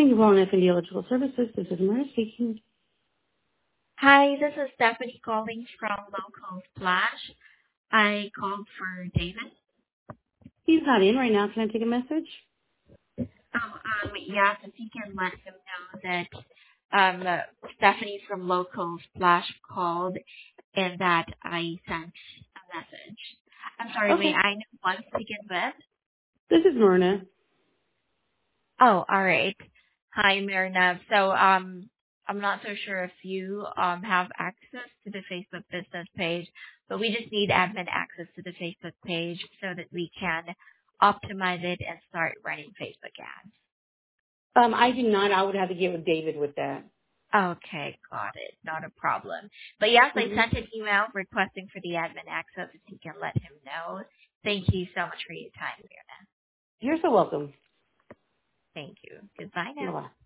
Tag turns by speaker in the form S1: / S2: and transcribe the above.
S1: Thank you for calling F&D Electrical Services. This is Maria speaking.
S2: Hi, this is Stephanie calling from Local Flash. I called for David.
S1: He's not in right now. Can I take a message?
S2: Yes, if you can let him know that Stephanie from Local Flash called and that I sent a message. I'm sorry, may
S1: Okay.
S2: I know what to begin with?
S1: This is Myrna.
S2: Oh, all right. Hi, Mirna. So, I'm not so sure if you have access to the Facebook business page, but we just need admin access to the Facebook page so that we can optimize it and start running Facebook ads.
S1: I do not. I would have to get with David with that.
S2: Okay, got it. Not a problem. But yes, I
S1: Mm-hmm.
S2: sent an email requesting for the admin access if you can let him know. Thank you so much for your time, Mirna.
S1: You're so welcome.
S2: Thank you. Goodbye now.
S1: Bye-bye.